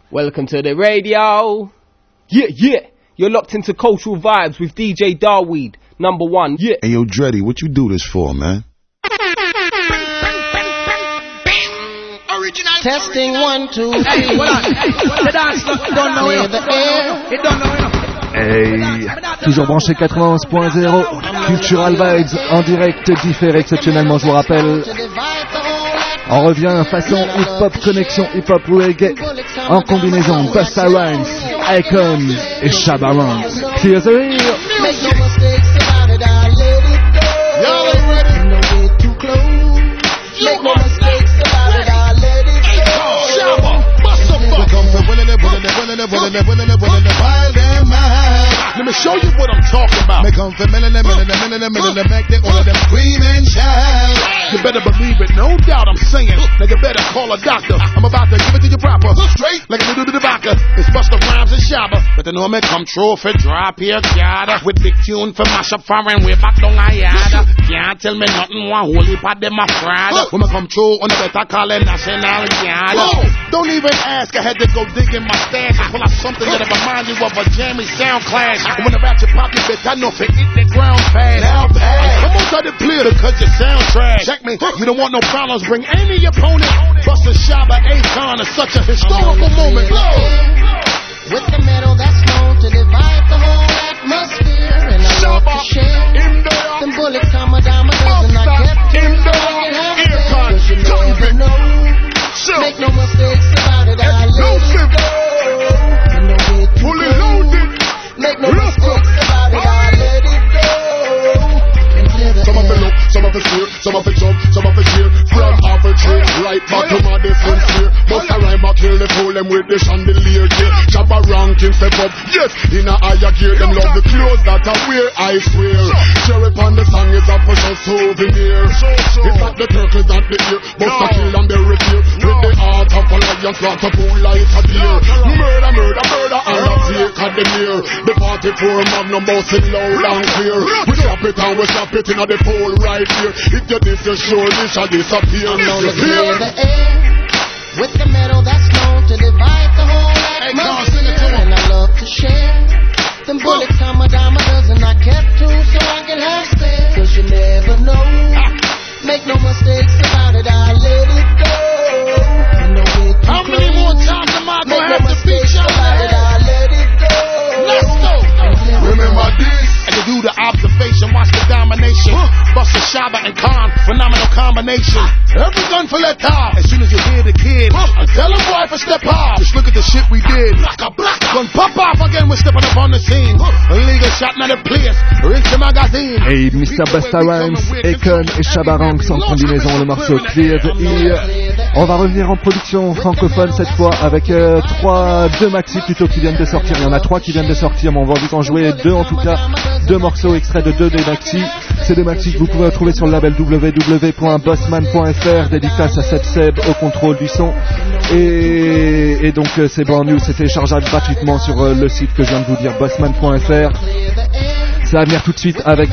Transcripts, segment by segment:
Welcome to the radio. Yeah. You're locked into Cultural Vibes with DJ Darweed, number one. Yeah. Hey, yo, Dreddy, what you do this for, man? Testing 1, 2, 3. Hey, hold on. The dance, don't know it. It don't know it. Hey, toujours branché 91.0, Cultural Vibes en direct, différé exceptionnellement, je vous rappelle. On revient façon hip-hop, connexion hip-hop reggae, en combinaison Busta Rhymes, Akon et Shabba Ranks. Clear the air. Make no mistakes about it, I let it go. Y'all ain't ready. No way too close. Make no mistakes about it, I let it go. Shabba, bust a fuck. Come from winning it, while they're mad. Let me show you what I'm talking about. Make them feel minute, make they all of them scream and shout. You better believe it, no doubt I'm saying. Nigga better call a doctor. I'm about to give it to you proper. Straight, like a little to the vodka. It's Busta Rhymes and Shabba. But the normal come true for drop here, yada. With big tune for mash up foreign way back down I yada. Can't tell me nothing, one holy pot them my friend. When I come true, on the better call it national yada. Don't even ask, I had to go dig in my stash and pull out something that'll remind you of a jammy sound clash. And when the ratchet pop you, bitch, I know if it hit the ground fast. Now pass. Come on, try to clear because your sound trash. Check me, you don't want no problems, bring any opponent. Busta Shabba Akon is such a historical moment. With the metal that's known to divide the whole atmosphere. And I love to share. Them bullets come a dime a dozen. I kept it cause you never know. Make no mistakes about it, I let it go. And no way too close. Make no mistakes about it, I let it go. Some of it look, some of it fear, some of it jump, some of it cheer. From half a tree, right back to my different sphere. Bust a rhyme back here, they fool them with the chandelier gear. Shabba ranking step up, yes, in a higher gear. Them love the clothes that I wear, I swear. Cherry on the song is a precious souvenir. It's not the turtles that the ear, Busta kill and bury fear. With the heart of a lion, slaughter pool like a deer. Murder, and a take of the near. The 44 magnum bossing loud and clear. We slap it and we slap it in the pole right here. If you this, you surely shall disappear. Now let's clear the air with the metal that's known to divide the whole atmosphere. And I love to share. Them bullets come a dime a dozen. I kept two so I can have spare. Cause you never know. Make no mistakes about it, I let it go. And no way too How many more times am I gonna have to beat y'all about it, I let it go. Let's go. Remember this. And to do the observation, watch the domination. Busta Shabba and Khan, phenomenal combination. Every gun for let off. As soon as you hear the kid, I tell him boy for step off. Just look at the shit we did. Gun pop off again, we're stepping up on the scene. Illegal shot, not a place. Rinse the magazine. Hey, Mr. Busta Rhymes, Akon et Shabba Ranks en combinaison, le morceau Clear the Ear. On va revenir en production francophone cette fois avec deux maxi plutôt qui viennent de sortir. Il y en a 3 qui viennent de sortir, mais on va vous en jouer 2 en tout cas. 2 morceaux extraits de 2 des maxi. C'est des maxi que vous pouvez retrouver sur le label www.bossman.fr, dédicace à Seb Seb au contrôle du son. Et donc c'est brand new, c'est téléchargeable gratuitement sur le site que je viens de vous dire, bossman.fr. Ça va venir tout de suite avec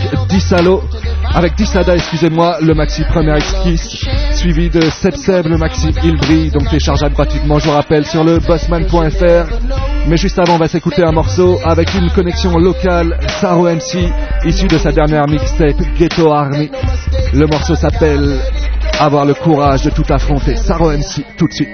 Dissada, excusez-moi, le maxi Premier Exquis, suivi de Seb Seb, le maxi Il Brille, donc téléchargeable gratuitement, je vous rappelle, sur le bossman.fr. Mais juste avant, on va s'écouter un morceau avec une connexion locale, Saro MC, issu de sa dernière mixtape Ghetto Army. Le morceau s'appelle Avoir le courage de tout affronter. Saro MC, tout de suite.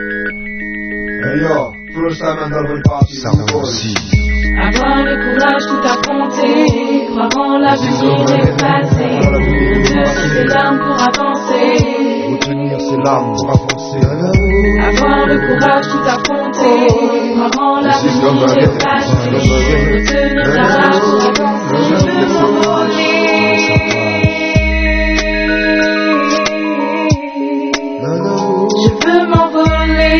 Hey yo, first time I'm double party. Saro MC. Avoir le courage tout affronter, croire en la vie déplacée, retenir ses larmes pour avancer, Retenir ses larmes pour avancer. avoir le courage tout affronter, croire en la vie déplacée, retenir sa rage pour avancer, je veux m'envoler. Je veux m'envoler.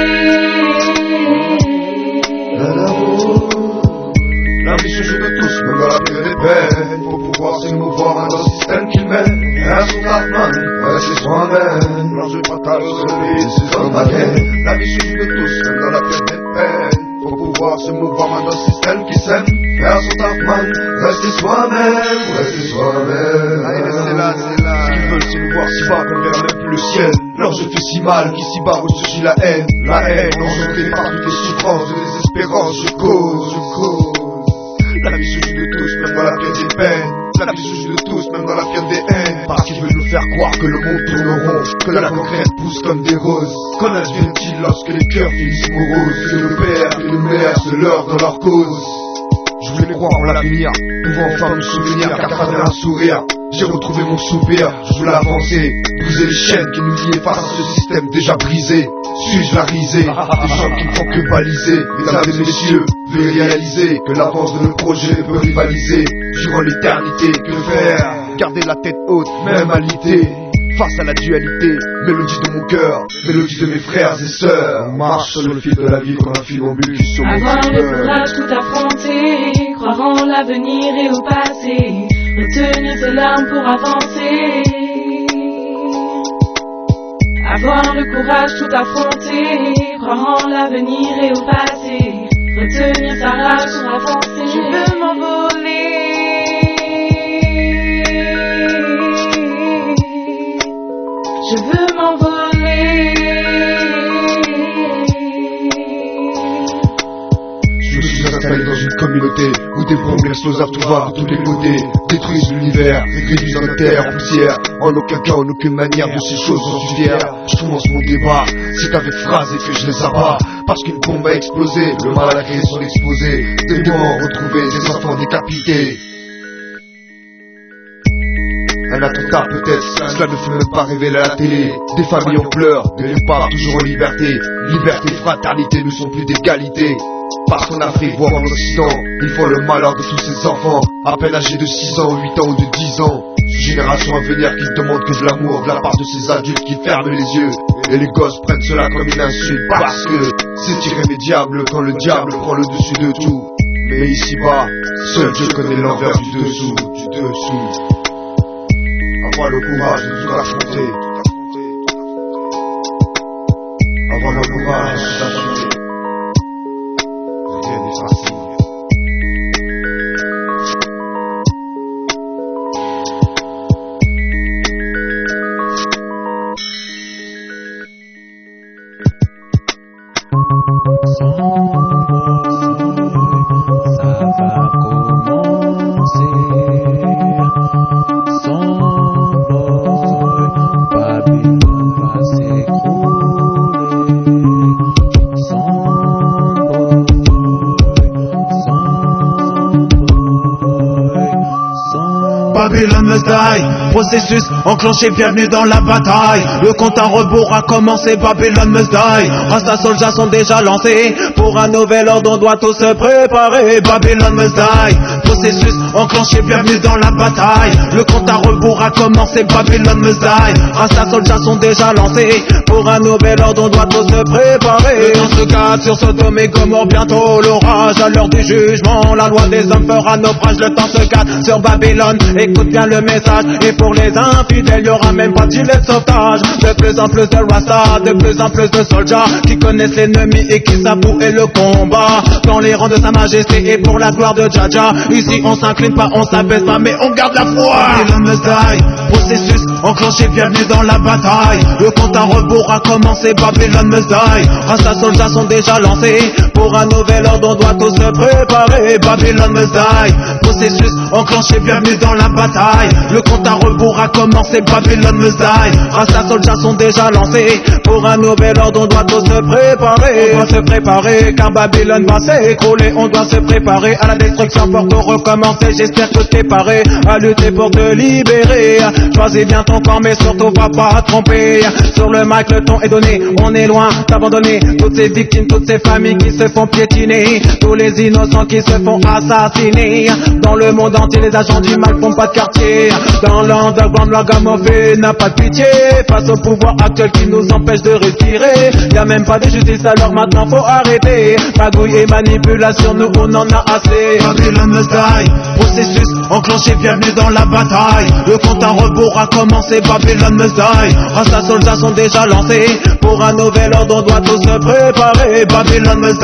La vie se joue de tous, même dans la pire des peines. Pour pouvoir s'émouvoir dans le système qu'il mène. Et à son Batman, rester soi-même. L'enjeu fatal, celui, c'est comme la guerre. La vie se joue de tous, même dans la pire des peines. Pour pouvoir se mouvoir dans le système qui s'aime. Et à son Batman, rester soi-même, rester soi-même. Allez, c'est là. Ce qu'ils veulent, c'est nous voir si bas qu'on verra même plus le ciel. Leur cœur je fais si mal qu'ici-bas ressurgit la haine engendrée par toutes les souffrances de désespérance. Je cause. La vie se joue de tous, même dans la pire des peines. La vie se joue de tous, même dans la pire des haines. Parce qu'ils veulent nous faire croire que le monde tourne rond, que la concrète pousse comme des roses. Qu'en advient-il lorsque les cœurs finissent moroses, que le père et les mères se leurrent dans leur cause? Je voulais croire en l'avenir, pouvant enfin me souvenir qu'à travers un sourire, j'ai retrouvé mon soupir. Je voulais avancer, briser les chaînes qui nous liaient face à ce système déjà brisé. Suis-je la risée, des gens qui ne font que baliser? Mesdames et messieurs, veuillez réaliser que l'avance de nos projets peut rivaliser durant l'éternité. Que faire? Garder la tête haute, même alité, face à la dualité. Mélodie de mon cœur, mélodie de mes frères et sœurs. On marche sur le fil de la vie comme un fil embûché sur mon cœur. Avoir le courage tout affronter, croire en l'avenir et au passé, retenir ses larmes pour avancer. Avoir le courage tout affronter, croire en l'avenir et au passé, retenir sa rage pour avancer. Je veux m'envoler. Je veux m'envoler. Je me suis installé dans une communauté où des bombes explosent à tout va de tous les côtés, détruisent l'univers, réduisent la terre en poussière. En aucun cas, en aucune manière de ces choses j'en suis fier. Je commence mon débat, c'est avec phrase et que je les abats. Parce qu'une bombe a explosé, le mal a créé son exposé. Des morts retrouvés, des enfants décapités. Un attentat peut-être, cela ne fait même pas révéler à la télé. Des familles en pleurs, des pas toujours en liberté. Liberté, fraternité ne sont plus d'égalité. Parce qu'en Afrique, voire en Occident, ils font le malheur de tous ces enfants, à peine âgés de 6 ans, 8 ans ou de 10 ans. Génération à venir qui ne demande que de l'amour de la part de ces adultes qui ferment les yeux. Et les gosses prennent cela comme une insulte parce que c'est irrémédiable quand le diable prend le dessus de tout. Mais ici-bas, seul Dieu connaît l'envers du dessous. Avoir le courage de tout affronter. Avoir le courage de tout affronter. Rien n'est facile. Babylon must die, processus enclenché, bienvenue dans la bataille. Le compte à rebours a commencé, Babylon must die. Rasta soldats sont déjà lancés, pour un nouvel ordre on doit tous se préparer. Babylon must die, processus enclenché, bienvenue dans la bataille. Le compte à rebours a commencé, Babylon must die. Rasta soldats sont déjà lancés, pour un nouvel ordre on doit tous se préparer. Le temps se cadre sur Sodome et Gomorrhe, bientôt l'orage à l'heure du jugement. La loi des hommes fera naufrage, le temps se cadre sur Babylone. Écoute bien le message, et pour les infidèles, y'aura même pas de gilet de sauvetage. De plus en plus de Rasta, de plus en plus de soldats qui connaissent l'ennemi et qui savent où est le combat. Dans les rangs de sa majesté et pour la gloire de Jaja. Ici on s'incline pas, on s'abaisse pas, mais on garde la foi. Babylon must die, processus enclenché, bienvenue dans la bataille. Le compte à rebours a commencé, Babylon must die. Rasta soldats sont déjà lancés, pour un nouvel ordre on doit tous se préparer. Babylon must die, processus enclenché, bienvenue dans la bataille. Le compte à rebours a commencé, Babylon must die. Rasta soldats sont déjà lancés, pour un nouvel ordre on doit tous se préparer. On doit se préparer car Babylone va s'écrouler. On doit se préparer à la destruction pour tout recommencer. J'espère que t'es paré à lutter pour te libérer. Choisis bien ton camp mais surtout va pas te tromper. Sur le mic le ton est donné, on est loin d'abandonner toutes ces victimes, toutes ces familles qui se font piétiner, tous les innocents qui se font assassiner. Dans le monde entier les agents du mal font pas de quartier. Dans l'underground la gamophée n'a pas de pitié face au pouvoir actuel qui nous empêche de respirer. Y'a même pas de justice alors maintenant faut arrêter. Magouille et manipulation nous on en a assez. Babylon must die, processus enclenché, bienvenue dans la bataille. Le compte à rebours a commencé, Babylon must die. Rasta soldats sont déjà lancés, pour un nouvel ordre on doit tous se préparer. Babylon must die,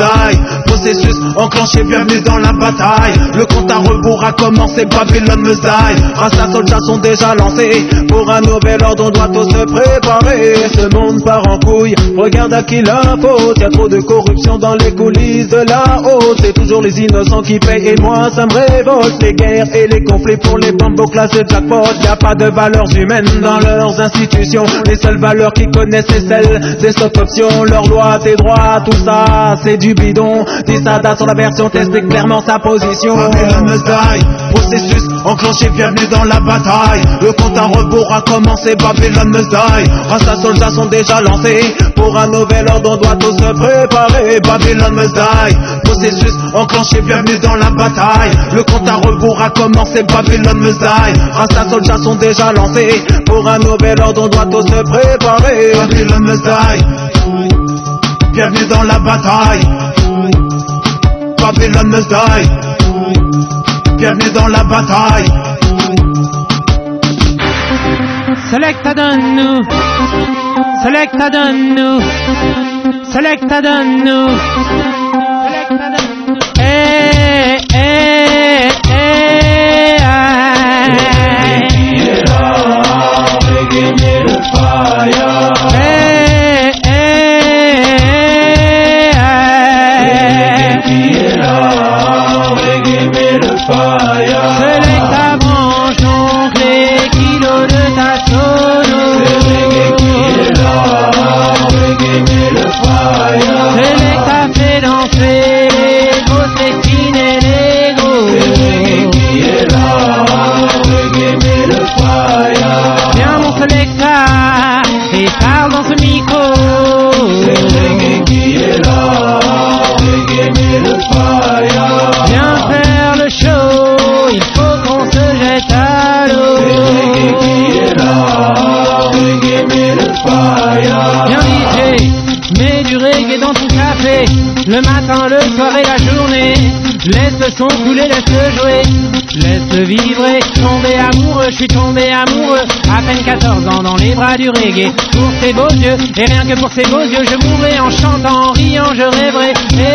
die. Processus enclenché, bienvenue dans la bataille. Le compte à rebours a commencé, Babylone must die. Rasta Soulja sont déjà lancés. Pour un nouvel ordre, on doit tous se préparer. Ce monde part en couille, regarde à qui la faute. Y'a trop de corruption dans les coulisses de la haute. C'est toujours les innocents qui payent et moi ça me révolte. Les guerres et les conflits pour les bambos classés jackpot. Y'a pas de valeurs humaines dans leurs institutions. Les seules valeurs qu'ils connaissent c'est celles des stock options. Leurs lois, tes droits, tout ça c'est du bidon. Dissada sur la version t'explique clairement sa position. Babylone must die, processus enclenché, bienvenue dans la bataille. Le compte à rebours a commencé, Babylone must die. Rasta Soulja sont déjà lancés. Pour un nouvel ordre on doit tous se préparer. Babylone must die, processus enclenché, bienvenue dans la bataille. Le compte à rebours a commencé, Babylone must die. Rasta Soulja sont déjà lancés. Pour un nouvel ordre on doit tous se préparer. Babylone must die, bienvenue dans la bataille. Babylone must die, bienvenue dans la bataille. Selecta donne-nous, selecta donne-nous, selecta donne-nous, selecta donne-nous. Eh, eh, eh, give me the fire. Eh, give me the fire. Selecta branche donc les kilos de ta sono. Selecta fait danser les grosses lestines et les gros. Viens mon Selecta et parle dans ce micro. Viens faire le show, il faut qu'on se jette à l'eau. Viens DJ, mets du reggae dans ton café. Le matin, le soir et la journée. Laisse le son couler, laisse-le jouer. Laisse-le vibrer, tomber amoureux, je suis tombé amoureux. À peine 14 ans dans les bras du reggae. Pour ces beaux yeux, et rien que pour ces beaux yeux, je mourrais en chantant, en riant, je rêverais.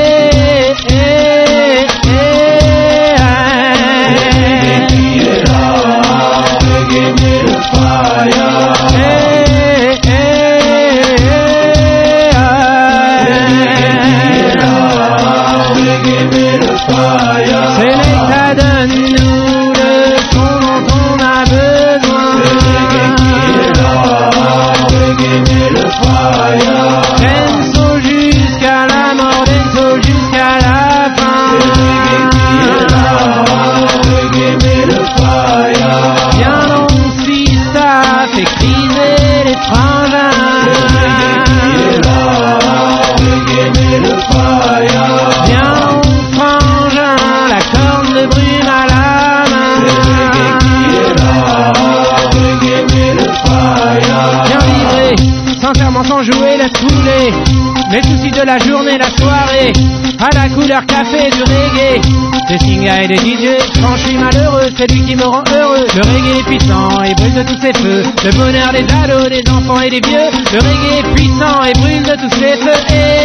Selecta, donne-nous le son dont on a besoin. Denso jusqu'à la mort, Denso jusqu'à la fin. Viens donc si ça fait criser les frangins. Viens frangin, la corne de brume à la main. Viens vibrer, sincèrement sans jouer, laisse couler les soucis de la journée, la soirée, à la couleur café du reggae. Des singles et des DJ, quand je suis malheureux, c'est lui qui me rend heureux. Le reggae est puissant et brûle de tous ses feux. Le bonheur des ados, des enfants et des vieux. Le reggae est puissant et brûle de tous ses feux.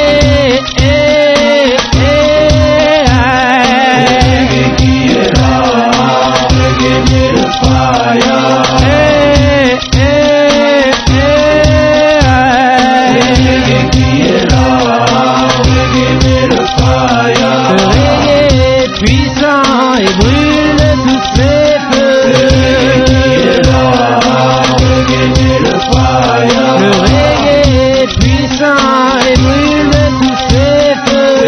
Le reggae est puissant et brûle de tous ses feux. Le reggae est puissant et brûle de tous ses feux.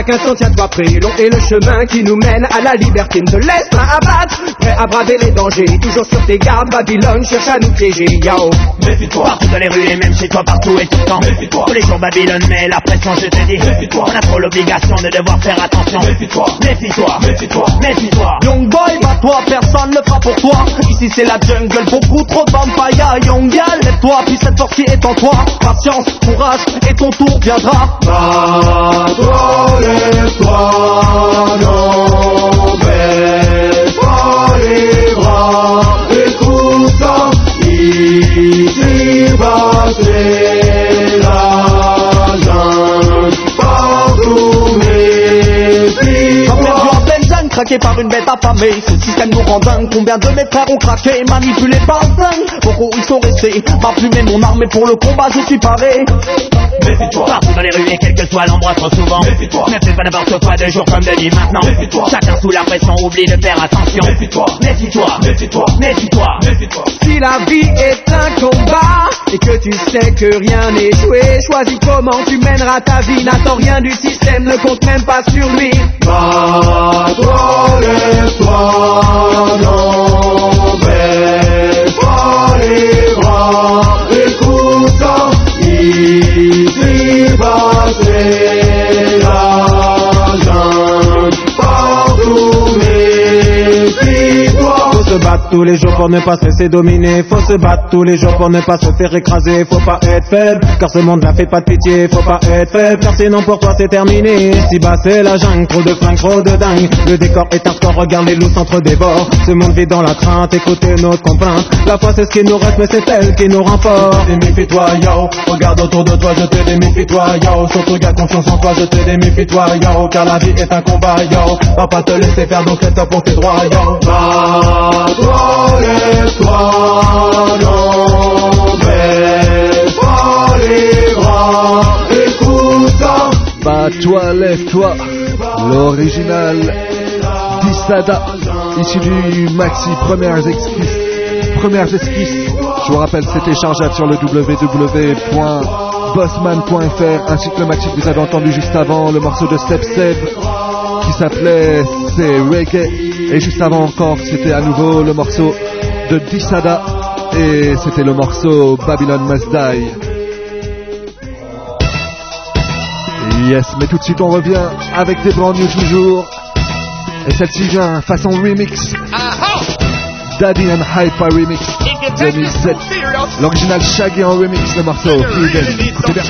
chacun son tiens-toi prêt. Long est le chemin qui nous mène à la liberté. Ne te laisse pas abattre, prêt à braver les dangers. Toujours sur tes gardes, Babylone cherche à nous piéger. Yao. Méfie-toi, partout dans les rues et même chez toi, partout et tout le temps. Méfie-toi, tous les jours Babylone met la pression, je te dis. Méfie-toi, on a trop l'obligation de devoir faire attention. Méfie-toi, méfie-toi, méfie-toi, méfie-toi. Young boy, bat-toi, personne ne fera pour toi. Ici c'est la jungle, beaucoup trop de vampires. Young gal, lève-toi, puis cette force qui est en toi. Patience, courage, et ton tour viendra. Bat-toi, lève-toi, non, baisse pas les bras. Écoute ça, ici va c'est la jungle. Partout, méfie-toi. Craqué par une bête affamée, ce système nous rend dingue. Combien de mes frères ont craqué, manipulés par dingue. Beaucoup ils sont restés, ma plume et mon arme, et pour le combat je suis paré. Méfie-toi, partout dans les rues et quel que soit l'endroit trop souvent. Méfie-toi, ne fais pas n'importe quoi de jour comme de nuit maintenant. Méfie-toi, chacun sous la pression oublie de faire attention. Méfie-toi, méfie-toi, méfie-toi, méfie-toi, méfie-toi. Si la vie est un combat et que tu sais que rien n'est joué, choisis comment tu mèneras ta vie. N'attends rien du système, ne compte même pas sur lui. Bat-toi, lève-toi, non, baisse pas les bras. Écoute ça, ici va c'est la jungle. Partout, méfie-toi. Faut se battre tous les jours pour ne pas se laisser dominer. Faut se battre tous les jours pour ne pas se faire écraser. Faut pas être faible, car ce monde-là fait pas de pitié. Faut pas être faible, car sinon pour toi c'est terminé. Si bas c'est la jungle, trop de flingues, trop de dingue. Le décor est un score, regarde les loups s'entre-dévorent. Ce monde vit dans la crainte, écoutez notre complainte. La foi c'est ce qui nous reste, mais c'est elle qui nous rend fort. Déméfie-toi, yo, regarde autour de toi, je te déméfie-toi, yo. Surtout garde confiance en toi, je te déméfie-toi, yo. Car la vie est un combat, yo. Va pas te laisser faire, donc lève-toi pour tes droits, yo. Bat-toi, lève-toi, non, baisse pas les bras. Écoute ça. Bat-toi, lève-toi. L'original Dissada, issu du maxi Premières Esquisses. Je vous rappelle, c'est téléchargeable sur le www.bossman.fr, ainsi que le maxi que vous avez entendu juste avant, le morceau de Step Seb qui s'appelait C'est Reggae. Et juste avant encore, c'était à nouveau le morceau de Dissada et c'était le morceau Babylon Must Die. Yes, mais tout de suite on revient avec des brand new toujours. Et celle-ci vient façon remix. Daddy and Hyper remix 2007. L'original Shaggy en remix, le morceau Hidden. Écoutez bien.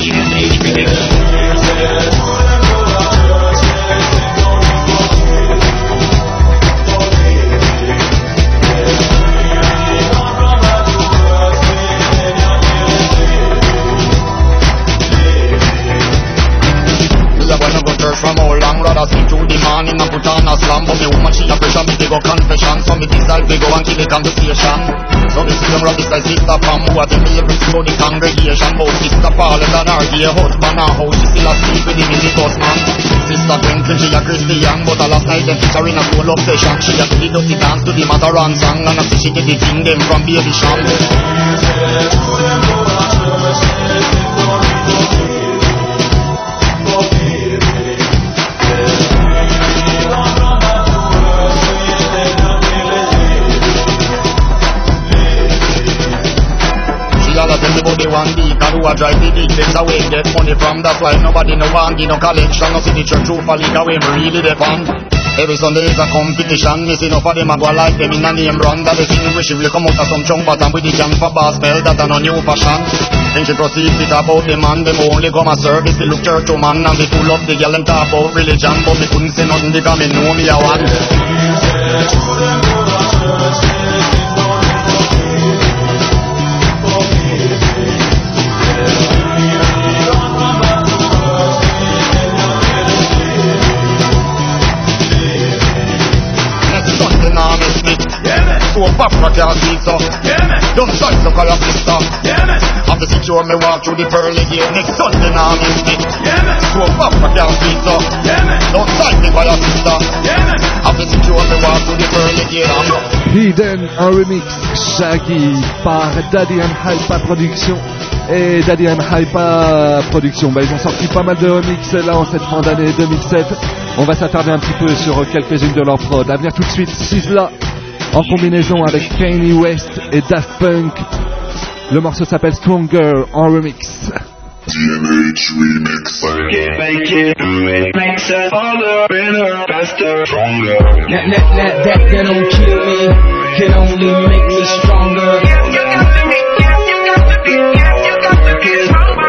From how long, rather speak to the morning and put on a slam. But me woman, she a pressure, me they go confession. So me dissolve, they go and kill the conversation. So me see them rock this like Sister Pam, who a tell me everything about the congregation. About Sister Paulette and her dear husband, and how she still a sleep with him in the bus, man. Sister Franklin, she a Christian, but last night them picture in a full obsession. She a do the dirty dance to the Mataran song, and I see she get the thing them from Baby Sham. The one beacon who a drive the big things away, get money from, that's why nobody no want give no collection, no see the church roof a leak away, me really depend. Every Sunday is a competition, me see enough of them a go like them in a name brand. That the thing wish she will come out of some chung bottom with the can for bar spell, that a no new fashion. Then she proceeds with about the man, them only come a service, they look church to man, and they full up the girl and talk about religion, but me couldn't say nothing because me know me a one. So Papa can't see so. Don't size up for your sister. Have to secure me walk through the pearly gate. Next Sunday now miss me. So Papa can't see so. Don't size me for your sister. Have to secure me walk through the pearly gate. Hidden, un remix Shaggy par Daddy and Hyper Production. et Daddy and Hypa Production. Ils ont sorti pas mal de remix là en cette fin d'année 2007. On va s'attarder un petit peu sur quelques-unes de leurs prods. À venir tout de suite, Sizzla en combinaison avec Kanye West et Daft Punk. Le morceau s'appelle Stronger en remix. DMH remix. Work it, make it, do it, makes us harder, better, faster, stronger. That don't kill me, can only make me stronger. You got to be stronger.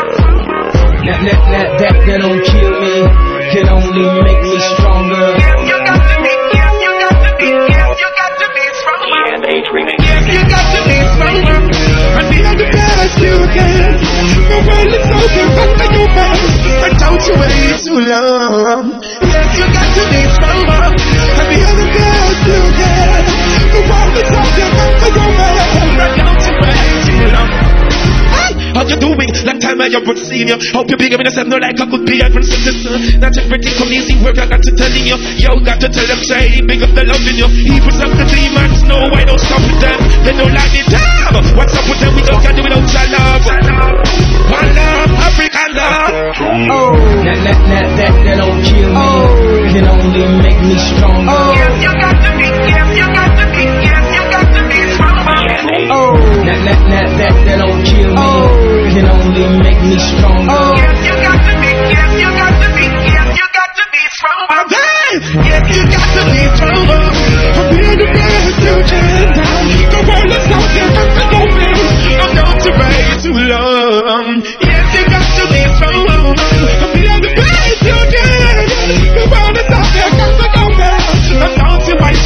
That don't kill me, can only make me stronger. You got to be stronger. DMH remix. You got to be stronger. And be the best you can. The world is open, back to your best. And don't you wait too long. Yes, you got to be stronger. And be the best you can. The world is open, back to your best. And don't you wait too long. How you doing? Long time I haven't seen you. Hope you're big up in yourself, no like I could be every citizen. Not everything come easy work, I got to telling you. Yo, got to tell them, say, big up the love in you. Even some the demons, no, I don't stop with them. They don't like me, damn. What's up with them? We don't can do without your love. One love, African love. Oh, that don't kill me. Can only make me stronger. Yes, you got to be, yes, you got to be, yes, you got to be stronger. Oh, that don't kill me. Can only make me stronger. Yes, you got to be, yes, you got to be, yes, you got to be stronger. Yes, you got to be stronger. Be the best you can. The world is out there, back to your best. I'm not to wait too long. Yes, you got to be stronger. Be the best you can. The world is out there, back to your best. I'm not to wait.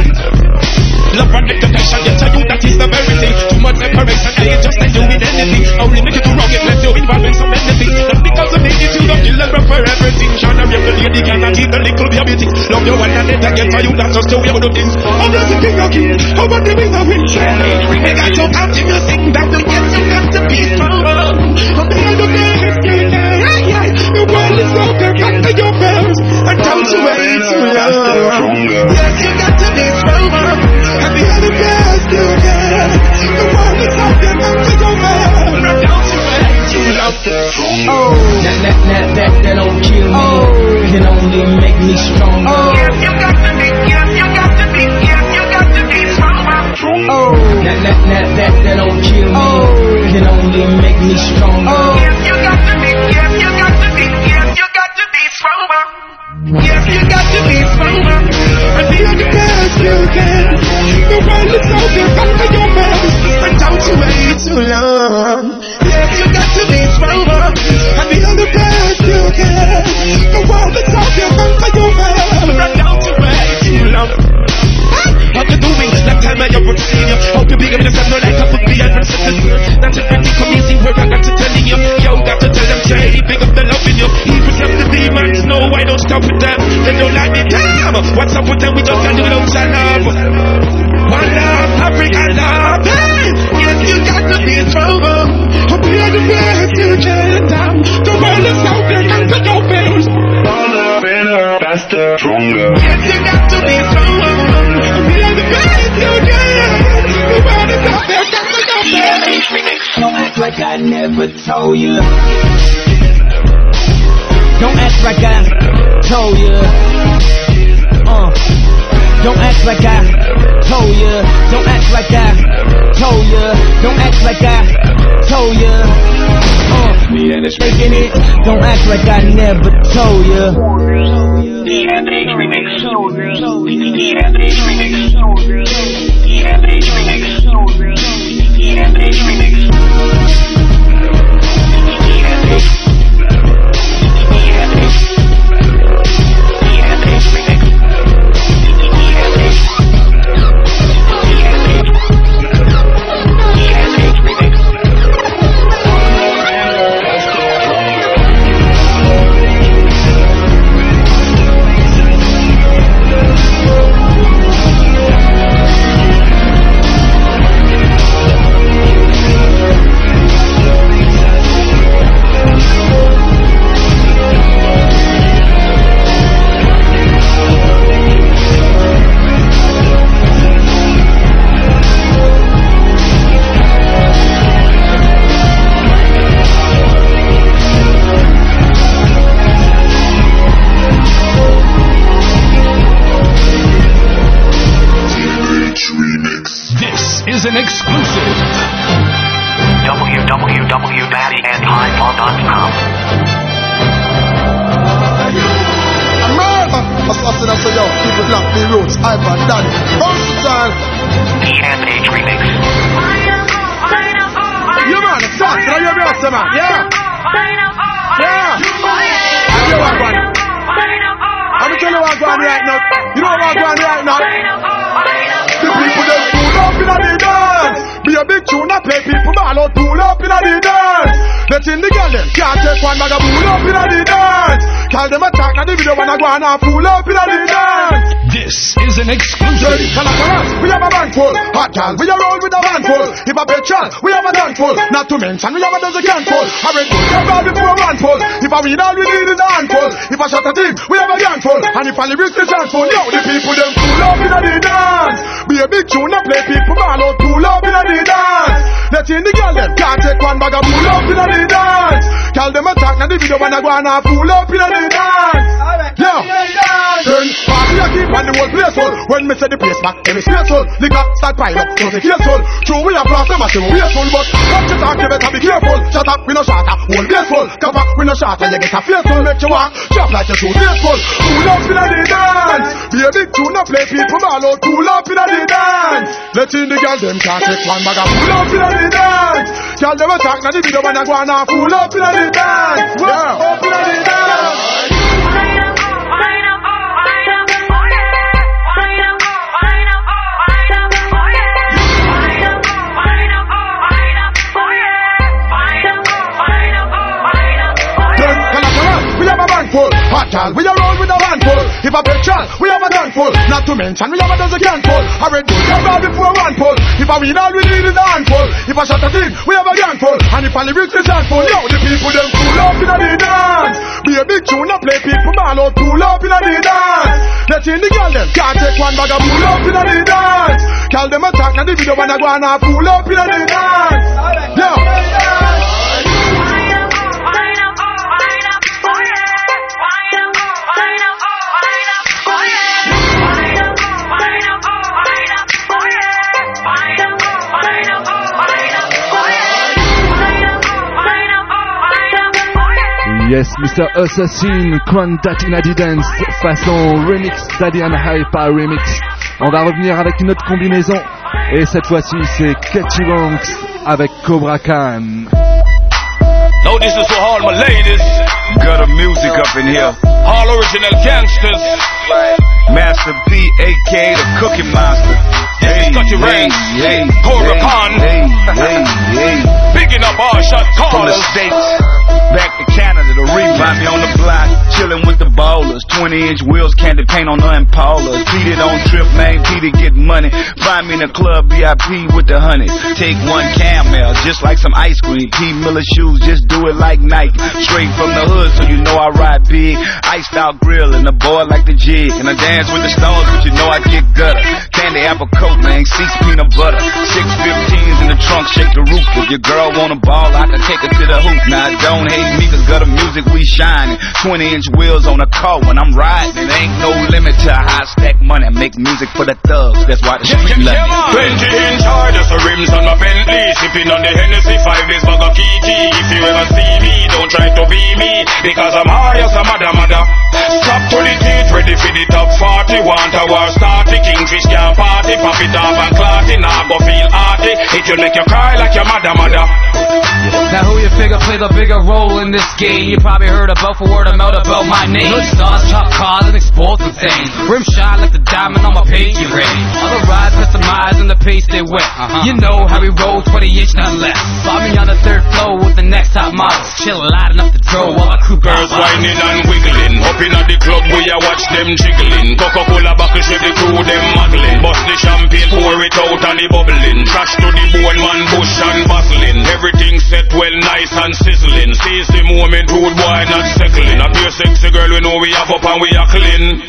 Love and dedication, yes, I do, that is the very thing. Too much separation, I ain't just like doing anything. Only make it too wrong if left you involved in so many things. Not because of me, it's you don't kill and run for everything. Shana, you're the lady, cannot eat the little baby thing. Love your one and let her get for you, that's just the way I do things. I'm not the king of kings, how about the king of kings? We got to have to sing that we get you got to be strong. I'm the other best you can. The world is open, back to your best. And don't you wait too long. Yes, you got to be stronger. And be the best you can. The world is out there, back to your best. And don't you wait too long. Oh, that don't kill me. Can only make me stronger. Yes, you got to be, yes, you got to be, yes, you got to be stronger. Oh, that don't kill me. Can only make me stronger. Yes, you got to be, yes, you got to be, yes, you got to be stronger. Yes, you got to be stronger. And be the best you can. The world is out there, back to your best. And don't you wait too long. Yes, you got to be stronger. And be the best you can. The world is out there, back to your best. And don't you wait too long. How you doing? Long time I haven't seen you. Hope you're big up in yourself, no like I could be every citizen. Not everything come easy work, I got to telling you. Yo, got to tell them, say, big up the love in you. Even some the demons, no, I don't stop with them. They don't like me, damn. What's up with them? We just can't do without your love. One love, African love. Hey, yes, you got to be stronger. Be the best you can. The world is out there, back to your best. Harder, better, faster, stronger. Yes, you got to be stronger. Be the best you can. The world is out there, back to your best. Don't act like I never told you. Don't act like I told you. Don't act like I told you. Don't act like I told you. Don't act like I told you. Making it. Don't act like I never told you. DMH remix. DMH remix. DMH remix. DMH remix. highball.com. Assassin, I say, yo, people block me roots, iPad, Danny, versatile. The Rampage remix. You man, assassin, are you real, man? Yeah. Yeah. You know what I'm going. I'm telling you what I'm going right now. You know what I'm going right now. The people that pull up in the dance. Be a big tune, I play people ball out, pull up in the dance. Let in the girl them, can't take one bag of pull up in the dance. Call them attack, now the video wanna go and pull up in the dance. This is an exclusive. We have a handful, hot gal, we are roll with a handful. If a petrol, we have a handful. Not to mention, we have a dozen handful. I read good, we have before a handful. If I win all we need is a handful. If I shot a team, we have a handful. And if I lyrics is handful, yo, the people them pull up in the dance. Be a big tune, I play people ball out, pull up in the dance. Let in the girl them, can't take one bag of pull up in the dance. Call them attack, now the video wanna go and pull up in the dance. Yo, turn party a keep on the whole place full. When me say the place back, every space full. Liquor start pile up, don't take case full. True we have lost them, I say we are full. But come to talk, you better be careful. Shut up, we no shatter, whole place full. Come back, we no shatter, you get a face full. Make you walk, drop like your shoe face full. Pull up in the dance. Be a big tune, I play people ball out. Pull up in the dance. Let in the girl, them can't take one bag of pull up in the dance. Girl, them attack, now the video when I go and pull up in the dance. Yeah, up in the dance. Hot gal, we are roll with a handful. If a petrol, we have a handful. Not to mention, we have a dozen handful. I read good, come out before a handful. If I win all we need is a handful. If I shot a team, we have a handful. And if I lyrics is handful, yo, the people them pull up in the dance. Be a big tune, I play people ball out, pull up in the dance. Let in the girl them, can't take one bag of pull up in the dance. Call them attack, now the video wanna go and pull up in the dance. Yo. Yes, Mr. Assassin, Quantatina Dance, façon remix, Daddy and Hyper remix. On va revenir avec une autre combinaison. Et cette fois-ci, c'est Catchy Banks avec Cobra Khan. No, this is for all my ladies. Got a music up in here. All original gangsters. Master P, aka the Cookie Monster. This is Cutty Ranks. Cobra Khan. Picking up all shot callers. From the States back to Canada, the find me on the block, chillin' with the ballers. 20-inch wheels, candy paint on the Impalas. Peter don't trip, man, Peter get money. Find me in the club, VIP with the honey. Take one camel, just like some ice cream. P. Miller shoes, just do it like Nike. Straight from the hood, so you know I ride big. Iced out grill and a boy like the jig. And I dance with the stones, but you know I get gutter. Candy apple coat, man, 6 peanut butter. 6 15s in the trunk, shake the roof. If your girl wanna ball, I can take her to the hoop. Now don't hate me, cause gutter music we shining. 20-inch wheels on the car when I'm riding. It ain't no limit to how I stack money. I make music for the thugs, that's why the street love me. 20-inch hard, that's the rims on my Bentley. Sipping on the Hennessy, 5 days bag of Kiki. If you ever see me, don't try to be me, because I'm high as a mother. Stop to the teeth, ready for the top 40. Want a war start, the kingfish can't party. Pop it off and clot it, now go feel arty. It will make you cry like your mother. Now who you figure played a bigger role in this game? You probably heard about for word of mouth about my name. Good stars, chop cars, and export some things. Rim shine like the diamond on my pinky ring. Other rides customized in the pace they wet. You know how we roll, 20-inch, not less. Find me on the 3rd floor with the next top models. Chill lighting up the door while I crew girls whining and wiggling. Up in at the club, we a watch them jiggling. Coca-Cola buckle, shake the crew, them muggling. Bust the champagne, pour it out and the bubbling. Trash to the bone, man, bush and bustling. Everything set well, nice and sizzling. Seize the moment, rude boy not settling. A pure sexy girl, we know we have up and we are clean.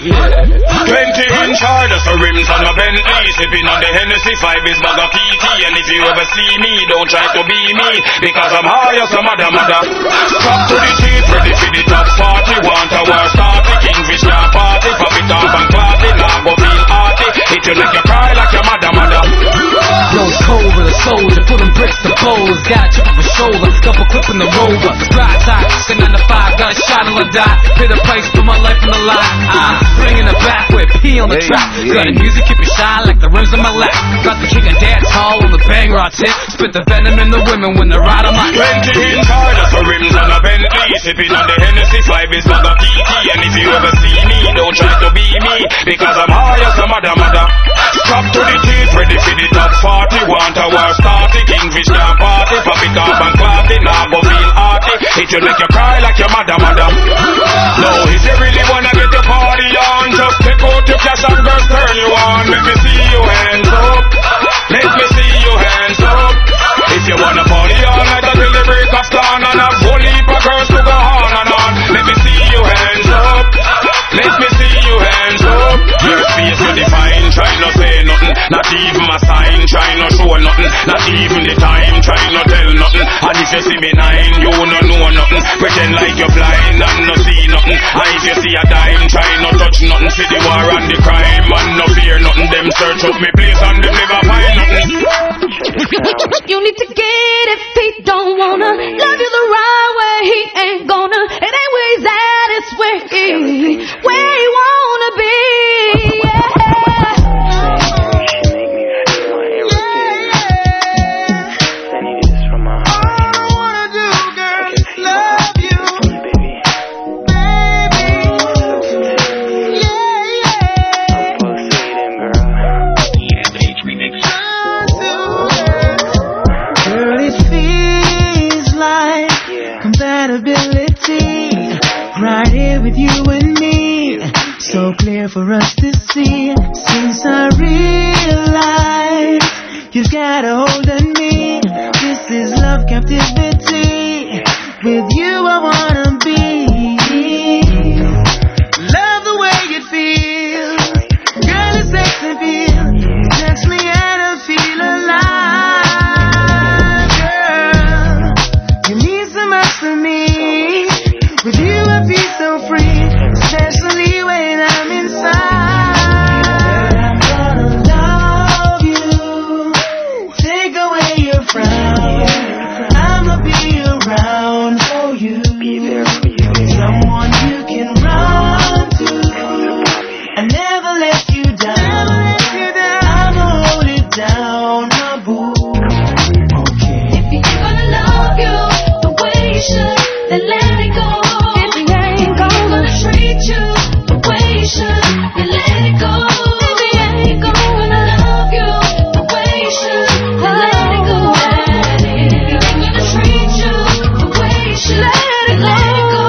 20-inch hard, that's the rims on my Bentley. Sipping on the Hennessy, 5 is bag of PT. And if you ever see me, don't try to be me, because I'm high as a mother. Stop to the teeth, ready for the top 40. Want a war start, the kingfish can't party. Pop it off and clot it, now go feel arty. It will make you cry like your mother. Yo, it's cold with a soldier, pulling bricks to bowls. Got a chip on my shoulder, double clip in the rover. Ride tight, sit 9 to 5, got a shot and I die. Pay the price, put my life on the line. I'm bringing it back with P on the track. Got the music, keep it shine like the rims on my lap. Got the king of dance hall on the bang rod tip. Spit the venom in the women when they ride on my 20 inch harder for rims on a Bentley. Sipping on the Hennessy, 5 is not a PT. And if you ever see me, don't try to be me, because I'm high as a mother. Strap to the teeth, ready for the top 40. Want a war starty, kingfish can't party. Pop it off and clap it, now go feel arty. It will make you cry like your mother. No, if you really wanna get your party on, just take out your cash and girls turn you on. Make me see you hands up. Make me see you hands up. If you wanna party all night until the break of dawn, and have whole heap of girls to go on and on. Let me see you hands up. Let me see you hands up. Your face you define, try not say nothing. Not even a sign, try not show nothing. Not even the time, try not tell nothing. And if you see me 9, you no know nothing. Pretend like you're blind and no see nothing. And if you see a dime, try not touch nothing. See the war and the crime and no fear nothing. Them search up me place and them never find nothing. You need to get if he don't wanna love you the right way. He ain't gonna. It ain't where he's at, it's where he wanna be. Yeah. Right here with you and me, so clear for us to see. Since I realized you've got a hold on me, this is love captivity. With you I wanna be. Love the way it feels, girl, it's sex appeal. Touch me and I feel alive, girl. You mean so much to me. With you I feel so free, especially when I'm inside. I'm gonna love you, take away your frown. I'ma be around for you, be there for you. Someone you can run to, I never let you down. I'ma hold it down, my boo. Okay. If you're gonna love you the way you should, then let it go. Treat you the way you should, you let it go. Baby, I ain't gonna love you the way you should, you let it go. If you're gonna treat you the way you should, let it go.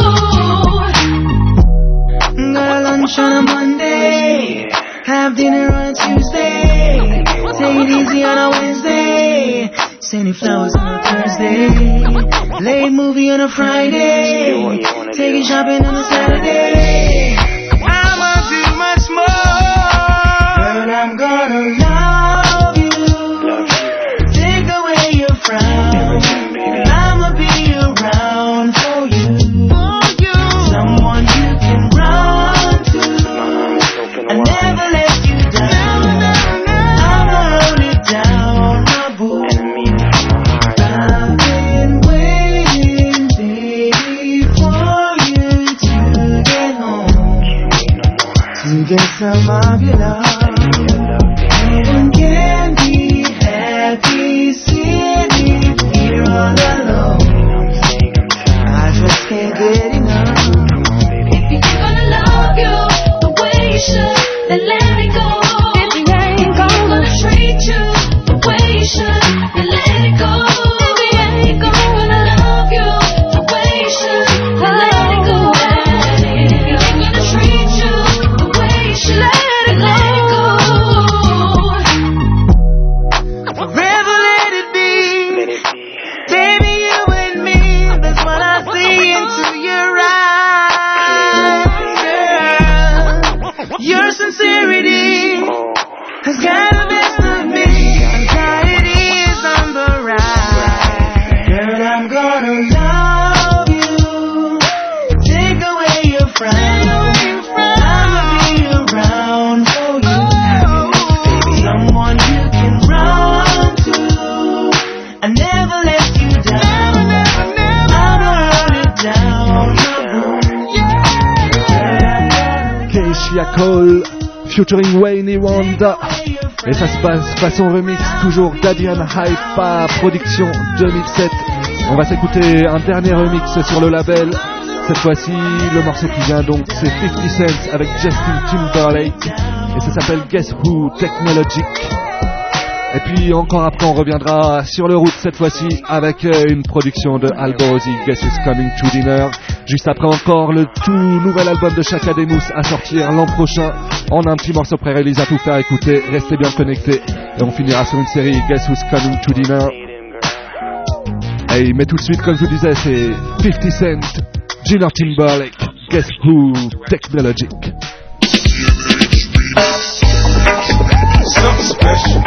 Got a lunch on a Monday, have dinner on a Tuesday, take it easy on a Wednesday, send you flowers on a Thursday, late movie on a Friday, take you shopping on a Saturday. I'ma do much more, but I'm gonna love you, take away your frown. I'ma be around for you, someone you can run to. I never let you down, I'ma hold it down, my boo. I've been waiting, baby, for you to get home, to get some of your love. No one can be happy sitting here all alone. I just can't get enough. If you're gonna love you the way you should, then let it go. If you ain't gonna treat you the way you should, then let it go. If you ain't gonna love you the way you should, then let it go. If you're gonna treat you the way you should, let it go. Keshia Cole featuring Wayne Wanda. Et ça se passe façon remix, toujours Dadian Hypa, production 2007. On va s'écouter un dernier remix sur le label. Cette fois-ci, le morceau qui vient donc, c'est 50 Cent avec Justin Timberlake. Et ça s'appelle Guess Who Technologic. Et puis encore après, on reviendra sur le route cette fois-ci avec une production de Albozi, Guess Who's Coming to Dinner. Juste après encore le tout nouvel album de Chaka Demus à sortir l'an prochain. On a un petit morceau pré-release à tout faire écouter. Restez bien connectés. Et on finira sur une série Guess Who's Coming to Dinner. Hey, mais tout de suite, comme je vous disais, c'est 50 Cent, Justin Timberlake, Guess Who Technologic. Something special.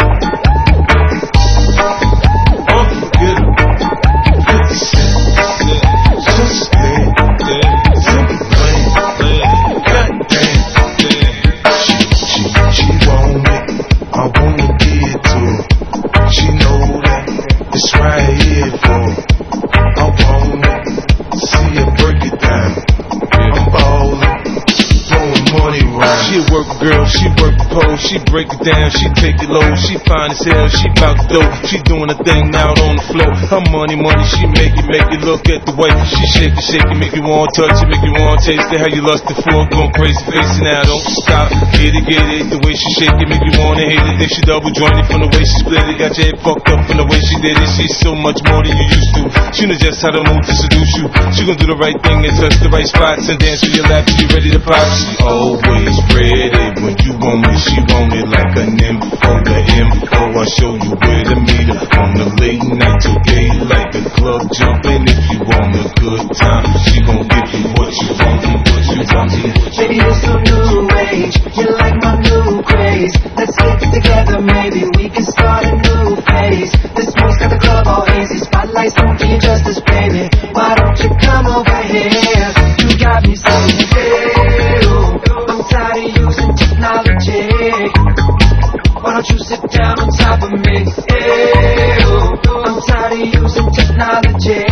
Unforgettable. 50 Cent. Just there. Simple plan. Goddamn. She want it. I wanna give it to her. She know that it's right here for her. I want it. See her break it down. I'm ballin'. Throwing money round. She a work girl, she work the pole, she break it down, she take it low, she fine as hell, she bout the dough, she doing a thing out on the floor. Her money, she make it look at the way she shake it, make you want touch it, make you want taste it, how you lustin' for, going crazy, facing out, don't stop, get it, the way she shake it, make you wanna hate it, then she double jointed from the way she split it, got your head fucked up from the way she did it, she's so much more than you used to, she knows just how to move to seduce you, she gon' do the right thing and touch the right spots and dance to your lap, she ready to pop, she always ready when you want it, she want it like an info, the info, I show you where to meet her, on the late night till daylight, the club jumping, if you want a good time, she gon' give you what you want, Baby, you're so new age, you're like my new craze, let's get together, maybe we can start a new phase, this smoke's got the club all hazy, spotlights don't do you justice, baby, why don't you come over here, you got me saying, hey, oh, I'm tired of using technology, why don't you sit down on top of me, hey, oh, I'm tired of using technology,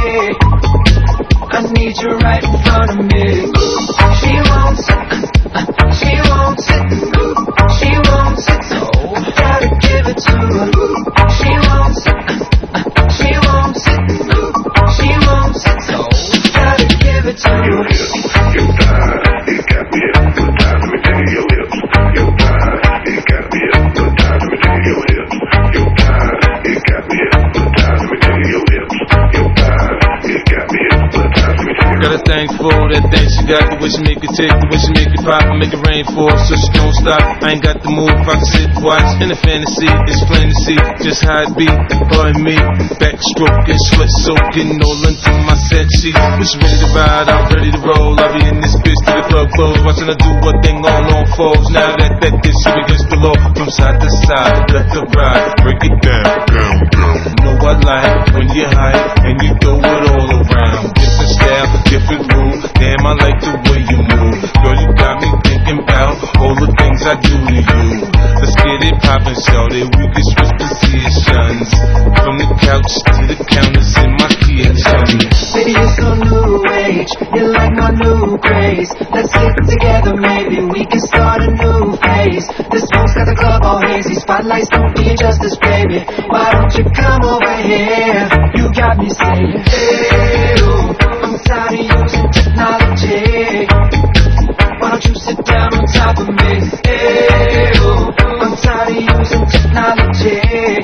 I need you right in front of me, she wants it, she wants it, she wants it, so I gotta give it to her, she wants it, she wants it, she wants it, so I gotta give it to her. Your thighs, it got me hypnotized, let me tell you your hips, your thighs, it got me hypnotized, let me tell you your hips, your thighs, it got me hypnotized, let me tell you your hips, your thighs, it got me hypnotized, let me tell you. Got a thing for that thing she got, the way she make it tick, the way she make it pop, and make it rain for her, so she don't stop. I ain't got the move, I can sit, watch, in the fantasy, it's plain to see, just how it be, her and me, backstroking, sweat soaking, all into my set sheet, was ready to ride, I'm ready to roll, I'll be in this bitch till the club close, watching her do what thing all on foes, now that this shit begins below, from side to side, left to right, break it down, you know I like, when you're high, and you throw it all around, different style, different move, damn I like the way you move, girl you got me thinking about all the things I do to you, let's get it poppin', shout it, we can switch positions, from the couch to the counters in my kitchen. Baby, you're so new age, you're like my new craze, let's get together, maybe we can start a new phase, this smoke's got the club all hazy, spotlights don't do you justice, baby, why don't you come over here, you got me saying, hey, oh, I'm tired of using technology, why don't you sit down on top of me, hey, oh, I'm tired of using technology,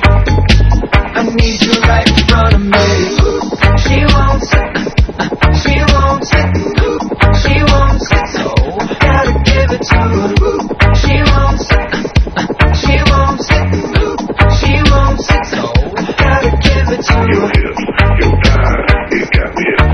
I need you right in front of me, she wants it, she wants it, she wants it, so I gotta give it to her, she wants it, she wants it, she wants it, so I gotta give it to her. Your hips, your thighs, it got me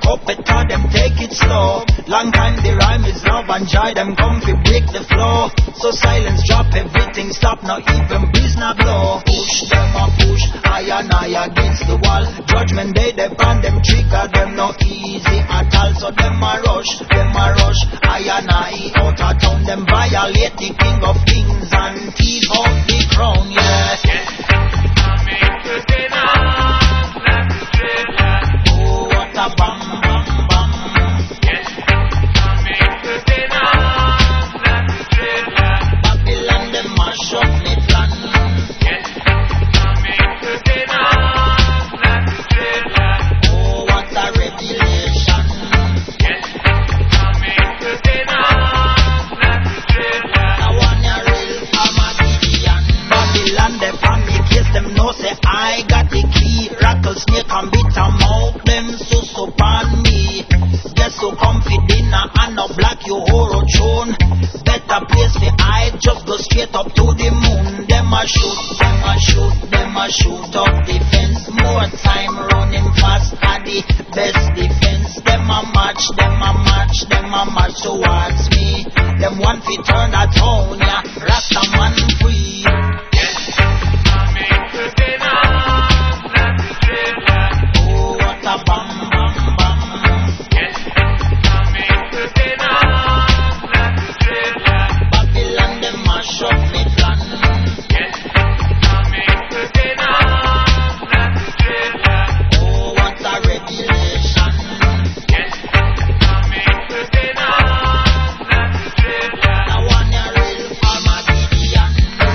up, better them take it slow. Long time the rhyme is love and joy, them come fi break the flow. So silence drop, everything stop, not even breeze not blow. Push them a push, I and I against the wall. Judgment day, they ban them trigger, them no easy at all. So them a rush, I and I out of town. Them violate the king of kings and thief out the crown, yeah. Oh, what a bam, bam, bam. Babylon, them mash up me plan. Oh, what a revelation. Now one a real Armageddon. Babylon, they pan me case, them know say I got the key. Rattlesnake and bitter mouth, them so pan me. Get so confident and no black you horror throne. Better place for I just go straight up to the moon. Them a shoot up the fence. More time running fast are the best defense. Them a march towards me. Them want to turn that town, yeah. Rasta man free. Oh, what a bam, bam, bam. Babylon, them mash up me plan. Oh, what a revelation. Now one a real Armageddon.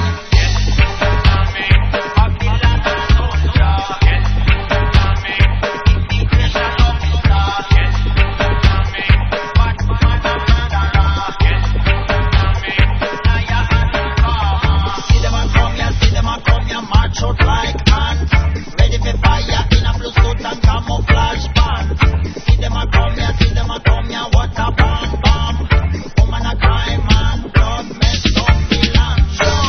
See them a come ya, march out like ants. Ready for fire in a blue suit and camouflage pants. See them a come ya, what a bam bam. Woman a cry, man, blood mess up the land.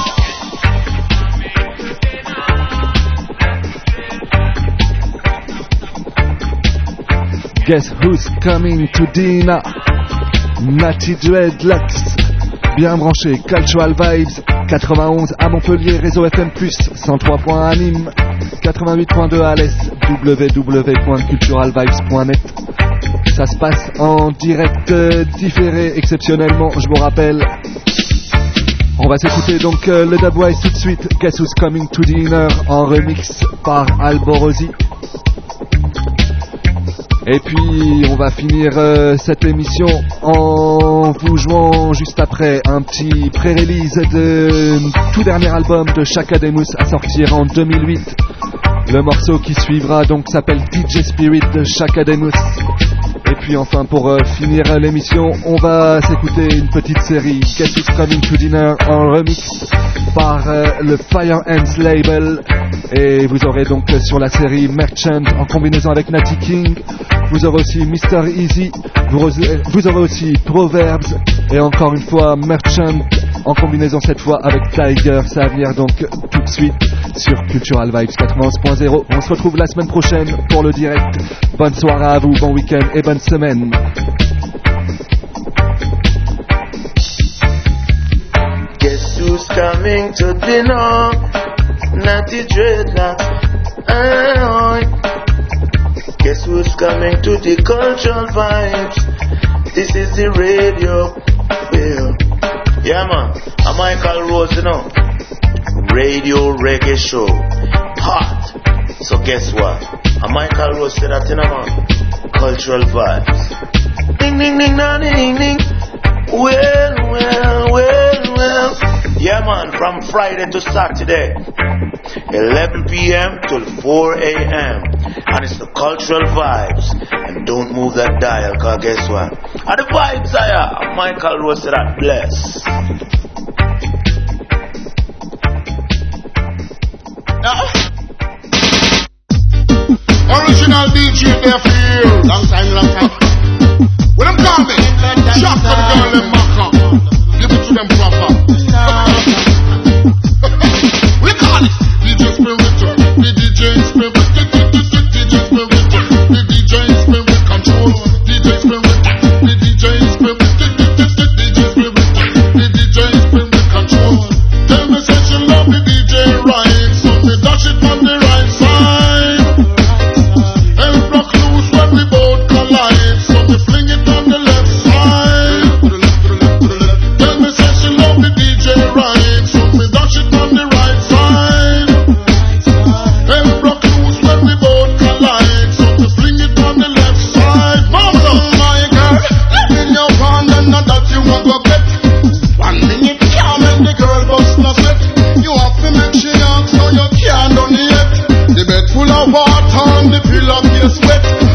Guess who's coming to dinner? Natty Dreadlocks. Bien branché, Cultural Vibes, 91 à Montpellier, réseau FM+, 103.1 à Nîmes, 88.2 à l'Est, www.culturalvibes.net. Ça se passe en direct différé exceptionnellement, je vous rappelle. On va s'écouter donc le Dubwise tout de suite, Guess Who's Coming to Dinner en remix par Alborosi. Et puis on va finir cette émission en vous jouant juste après un petit pré-release de tout dernier album de Shakademus à sortir en 2008. Le morceau qui suivra donc s'appelle DJ Spirit de Shakademus. Et puis enfin pour finir l'émission, on va s'écouter une petite série Guess Who's Coming to Dinner en remix par le Fire Hands label. Et vous aurez donc sur la série Merchant en combinaison avec Natty King. Vous aurez aussi Mr. Easy, vous aurez aussi Proverbs et encore une fois Merchant en combinaison cette fois avec Tiger. Ça va venir donc tout de suite sur Cultural Vibes 91.0. On se retrouve la semaine prochaine pour le direct. Bonne soirée à vous, bon week-end et bonne semaine. Guess who's coming to dinner? Natty Dreadlocks. Guess who's coming to the Cultural Vibes? This is the radio. Yeah man, I'm Michael Rose, you know. Radio reggae show. Hot. So guess what? I'm Michael Rose said that, you know man. Cultural Vibes. Ding ding ding ding ding. Well. Yeah man, from Friday to Saturday, 11 p.m. till 4 a.m. And it's the Cultural Vibes. And don't move that dial, cause guess what? And the vibes are Michael Rose said that, bless. Original DJ there for you. Long time. When I'm coming, chop for the girl and mock up. Give it to them proper. We call it DJ Spiritual. The DJ Spirit. The DJ Spirit. The DJ Spirit control.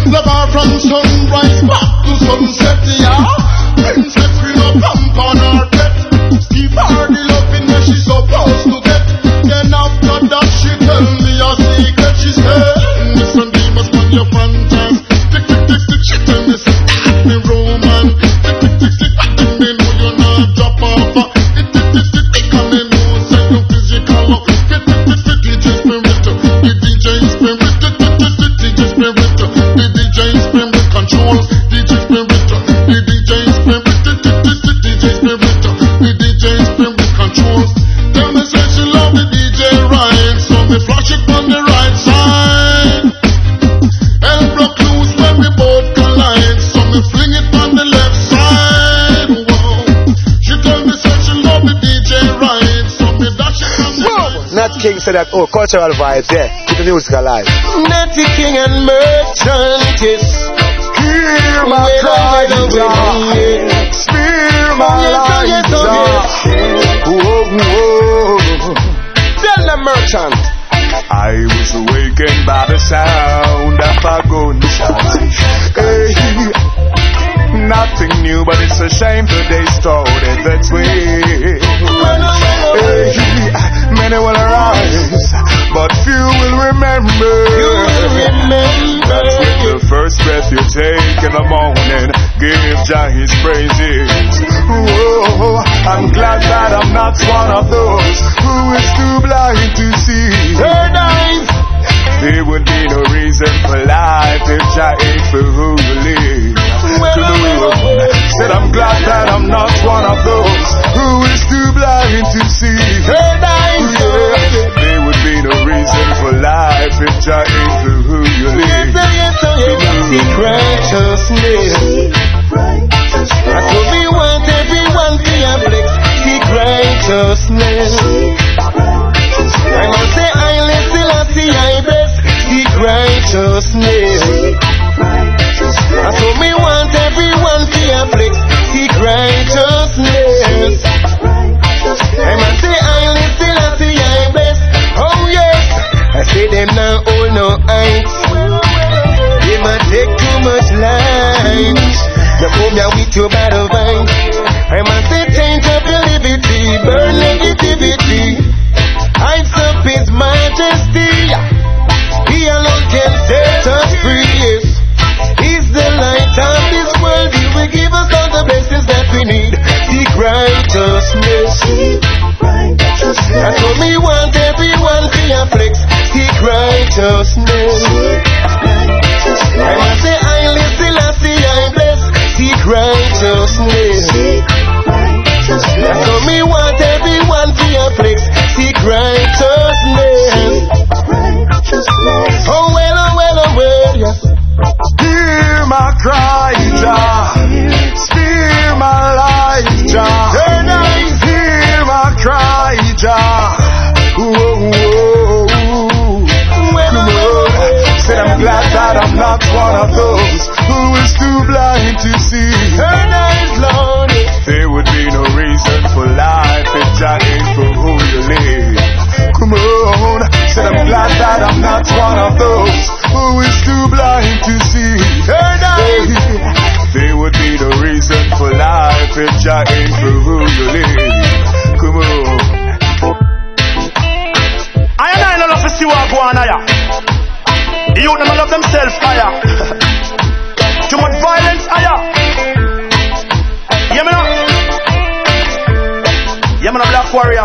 Love her from sunrise back to sunset, yeah. Princess with no pump on her pet. Give her the loving that she's supposed to get. Then after that she tell me a secret. She said, listen, demons on your front hand. Tick, tick, tick, tick. She tell me, say, me Roman. Tick, tick, tick, tick. I think me know you're not drop off. Tick, tick, tick, tick, tick. I me know say you physical. Tick, tick, tick, tick. DJ Spirit. The DJ Spirit. Tick, tick, tick, tick. DJ Spirit. The DJ Spirit control. DJ Spirit. The DJ Spirit. Tick, tick, tick, tick. DJ Spirit. The DJ Spirit control. Tell me say she love the DJ right, so me flash it on the right side. And broke loose when we both collide, so me fling it on the left side. Whoa. She tell me say she love the DJ right, so me dash it on the right side. Nat King said that, oh, cultural vibes, yeah, keep the music alive. Natty King and Merchantess. Hear my cry, spear my light. Whoa. Tell the merchant. I was awakened by the sound of a gunshot. Hey, nothing new, but it's a shame the day started that way. Hey, many will arise, but few will remember. That's with the first breath you take in the morning, give Jah his praises. Whoa, I'm glad that I'm not one of those who is too blind to see. Third eyes. There would be no reason for life if Jah ain't for who you live. Said I'm glad that I'm not one of those who is too blind to see. Third eyes. There would be no reason for life if Jah ain't for who you live. Seek righteousness. That's what we want everyone to have. Seek righteousness. I must say I listen, I see I bless. Seek righteousness. That's what we want everyone to have. Seek righteousness. I must say I listen, I see I bless. Oh yes, I say them now all no heights. They might take too much life. The home that with your battle vine. I must say change up your liberty, burn negativity. Heights up his majesty. He alone can set us free. Yes. He's the light of this world. He will give us all the blessings that we need. Seek righteousness. That's what we want everyone to have flex. Seek righteousness. I must say I listen, I see I bless. Seek righteousness. That's what we want everyone to have flex. Seek righteousness. Oh well, yes. Hear my cry, Jah. Spear my light, Jah. Turn eyes, hear my cry, Jah. Whoa. Said I'm glad that I'm not one of those who is too blind to see. Turn eyes, Lord. There would be no reason for life if Jah ain't for who you live. Come on. Said I'm glad that I'm not one of those who is too blind to see. There would be no reason for life if Jah ain't for who you live. Come on. I don't love to see what go on here. The youth never love themselves higher. Too much violence higher. Yeah, me now. Yeah, me now, Black Warrior.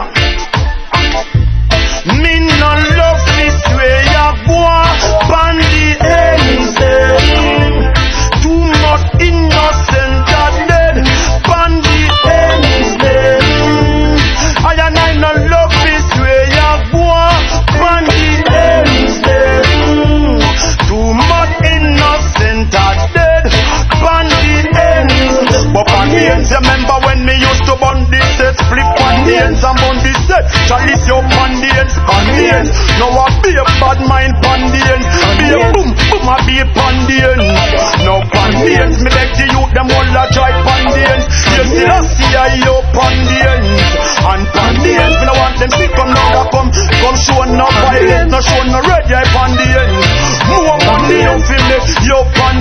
Me no love this way ya go on the ends. Too much innocent are dead on the ends. I no love this way ya go on the ends. Too much innocent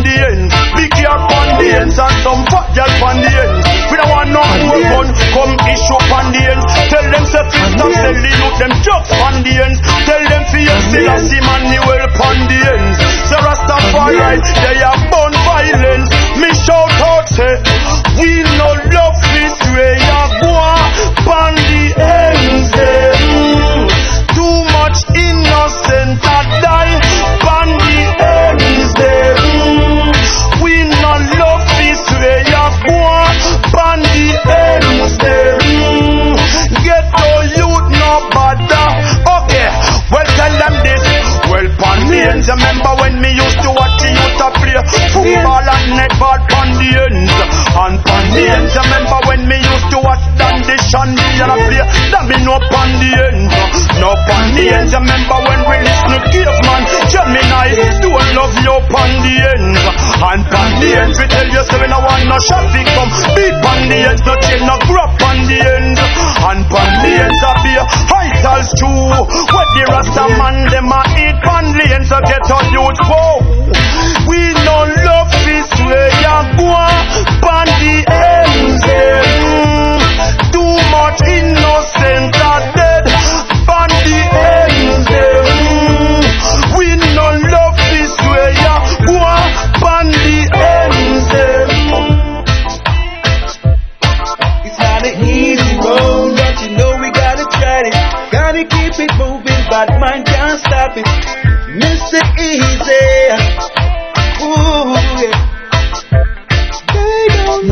the ends. Big car on the ends and some fat girl on the ends. We don't want no more gun, come issue on the ends. Tell them say fi stop selling youth them drugs on the ends. Tell them fi still a see Manuel on the ends. So Rastafari, they are born violence. Me shout out say, we no love this way ya go on the ends. Too much innocent a die on the ends. We no love this way ya go on the ends. Get no youth no bother. Okay, well tell them this. Well, pon the ends, remember when me used to watch the youth a play football and netball pon the ends. And pon the ends, remember when me used to watch Dandy Shandy and a play that me no pon the ends. No pon the ends, remember when we listen to Caveman Gemini, don't love you pon the ends. And pon the ends, we tell you so we no want no traffic come beat pon the ends, no chain no grab pon the ends. And pon the ends a be high tals too. What the Rasta man them a eat pon the ends, so get on youth go. We no love this way ya go pon the ends. Too much innocent are dead pon the ends. We no love this way ya go pon the ends. It's not an easy road, but you know we gotta try it. Gotta keep it moving, but mine can't stop it. Mr. Easy, ooh yeah. They don't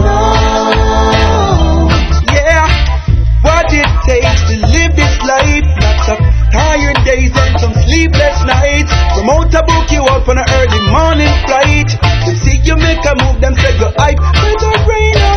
know, yeah, what it takes to live this life. Lots of tired days and some sleepless nights. Promoter book you up on an early morning flight. They see you make a move, them say go hype, whether rain or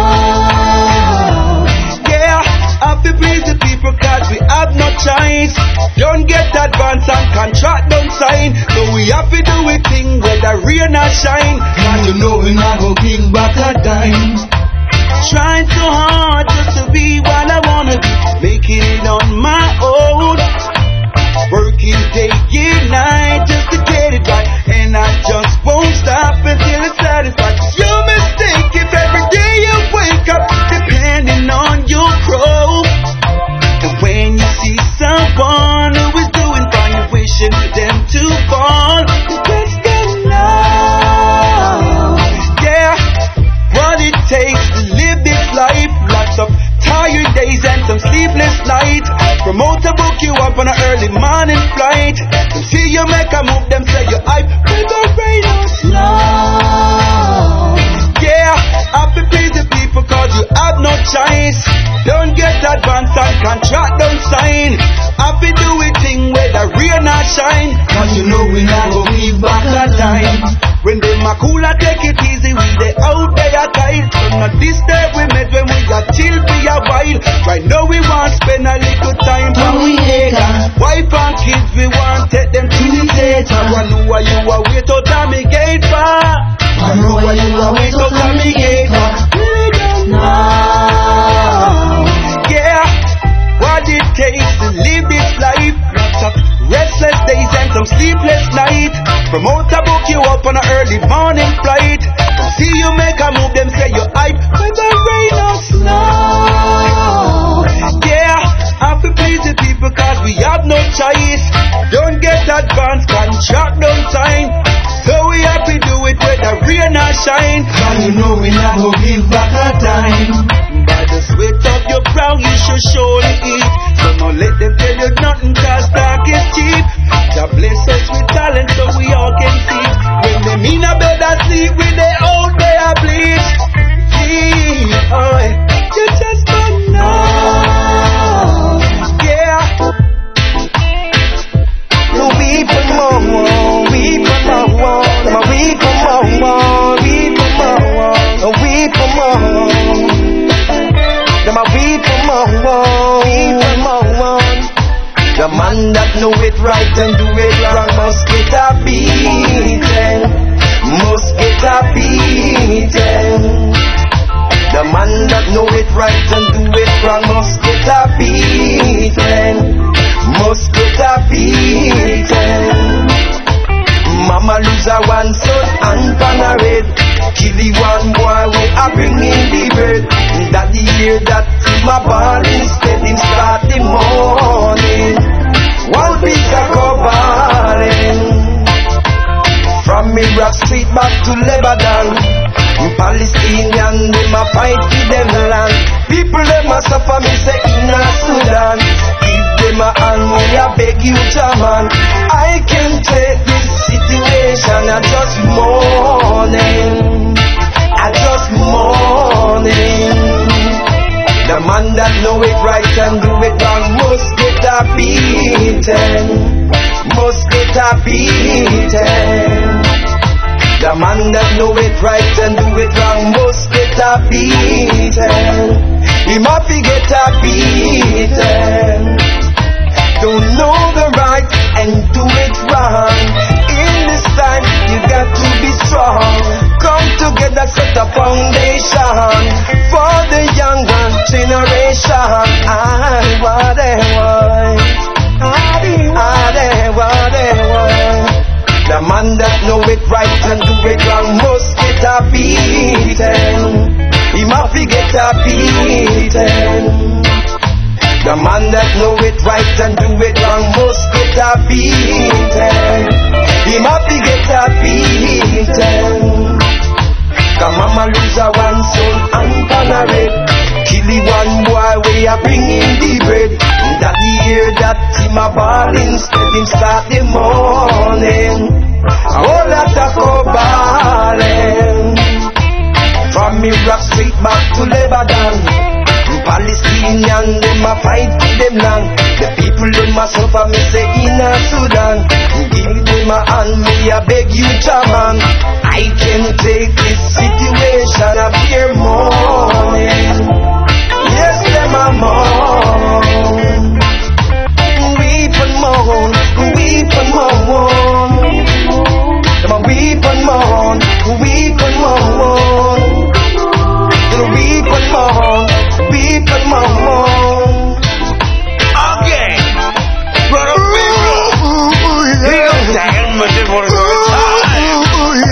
snow. Yeah, have to please the people cause we have no choice. Don't get advance and contract don't sign. So we have to do a thing whether rain or shine. Cause you know we not go give back a dime. Trying so hard just to be what I wanna be, making it on my own. Working day and night just to get it right, and I just won't stop until it's satisfied. It's your mistake if every day you wake up depending on your crow. And when you see someone who is doing fine, you're wishing for them to fall. Because they know, yeah, what it takes to live this life. Lots of tired days and some sleepless nights. Promoter book you up on an early morning flight. Them see you make a move, them say you hype, whether rain or snow. Yeah, have to please the people cause you have no choice. Don't get advance and contract don't sign. Have to do a thing whether rain or shine. Cause you know we not go give back a time. When them a cooler take it easy, we they out there tight. So not disturb we made when we got chill for a while. Right now we want spend a little time for we hater. Wife and kids we want take them to the theater. I know why you are wait out of me gate for. I know why you are wait out of me gate for. We don't know, yeah, what it takes to live this life. Lots of restless days and some sleepless nights. Promoter book you up on an early morning flight. See you make a move, them say you hype, whether rain or snow. Yeah, have to please the people cause we have no choice. Don't get advanced, contract don't sign. So we have to do it whether rain or shine. Cause you know we not go give back a time. By the sweat of your brow you should surely eat. So don't let them tell you nothing cause dark is cheap. God bless us with talent so we all can see. When they mean a bed and sleep with their own day I bleed. Yeah, oh, you just don't know. Yeah. You weep for more, weep for more, weep for more, weep for more, weep for more. Them a weep for more, weep for more. The man that know it right and do it wrong must get a beating, must get a beating. The man that know it right and do it wrong must get a beating, must get a beating. Mama lose her one son and pan a kill the one boy we are bringing the bread. That the year that him a ball instead him start the morning. One piece of covering. From Iraq Street back to Lebanon, Palestinian them a fight for them land. People them a suffer, me say in a Sudan. Give them a hand, me a beg you, German. I can take this situation, I just mourning, I just mourning. The man that know it right and do it wrong must get a beaten, must get a beaten. The man that know it right and do it wrong must get a beaten. He must get a beaten. Don't know the right and do it wrong. In this time you got to be strong. Come together, set a foundation for the younger generation. I what they want. The man that know it right and do it wrong must get a beaten. He must get a beaten. The man that know it right and do it wrong must get a beaten. He must get a beaten. Cause mama lose a one son and tolerate. Kill the one boy we are bringing the bread. That the year that him a ball instead him start the morning. A whole lot of balling. From Iraq Street back to Lebanon, Palestinian them a fight for them land. The people them a suffer, me say in a Sudan. Give them a hand, me a beg you, German. I can take this situation of your morning. Yes, them a mourn. Weep and mourn, weep and mourn. Them a weep and mourn, weep and mourn. Weep and mourn, weep and mourn. Okay, brother people, he don't tell much for the time.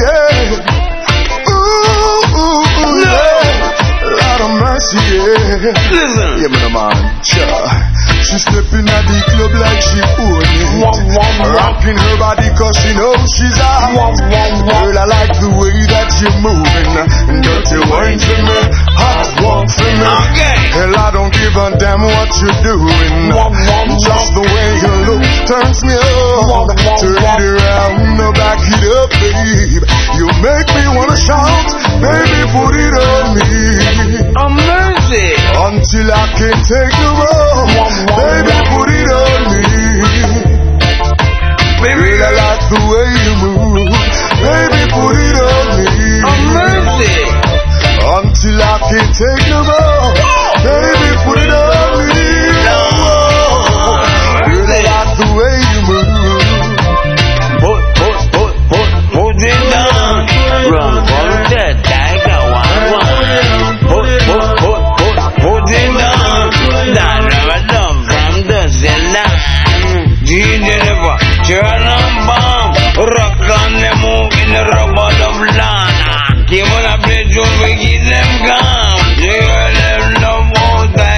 Lord of mercy, yeah. Listen, yeah, man, man, sure. She stepping at the club like she own it. Rocking her body cause she knows she's a girl, I like the way that you're moving. Dirty wine for me, hot walk for me. Hell, I don't give a damn what you're doing. Just the way you look turns me on. Turn it around, now back it up, babe. You make me wanna shout, baby, put it on me. Oh, mercy. Until I can't take no more. Baby, put it on me. Baby, I like the way you move. Baby, put it on me. Oh, mercy. Until I can't take no more. Baby, put it on me. Baby, I like the way you move. Put it down. Run for the tiger one. Put it down. That never done from the Zealand. G-Deliver, turn on bomb. Rock on the move in the rubber of Lana. Keep on a play to we give them gum. You them love all that.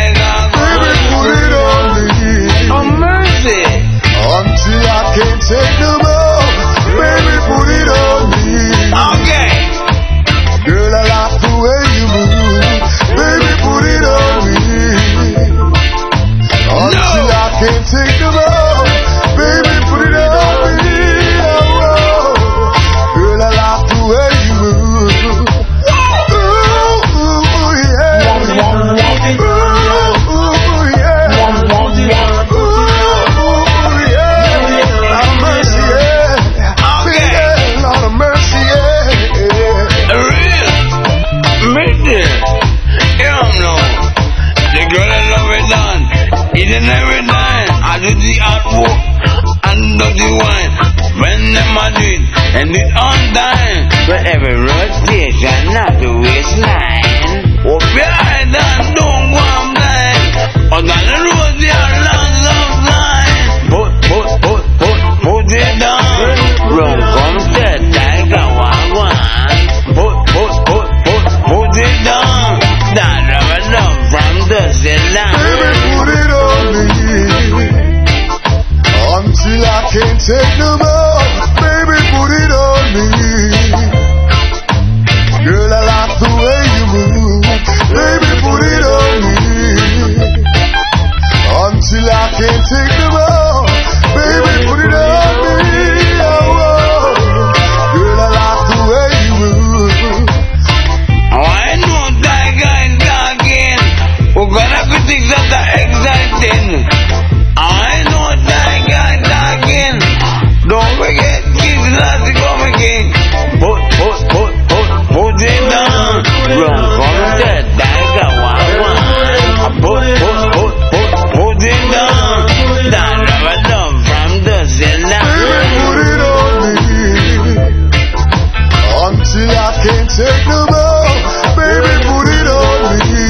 can't take no more. Baby, put it on me.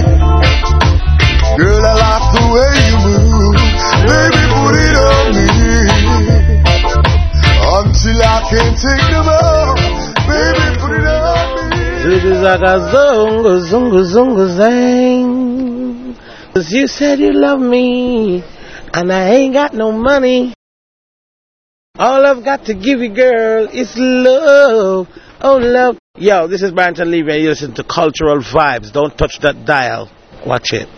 Girl, I like the way you move. Baby, put it on me. Until I can't take no more. Baby, put it on me. Zungu zungu zungu zungu zang. 'Cause you said you love me, and I ain't got no money. All I've got to give you, girl, is love. Oh, love. Yo, this is Barrington Levy, and you listen to Cultural Vibes. Don't touch that dial. Watch it.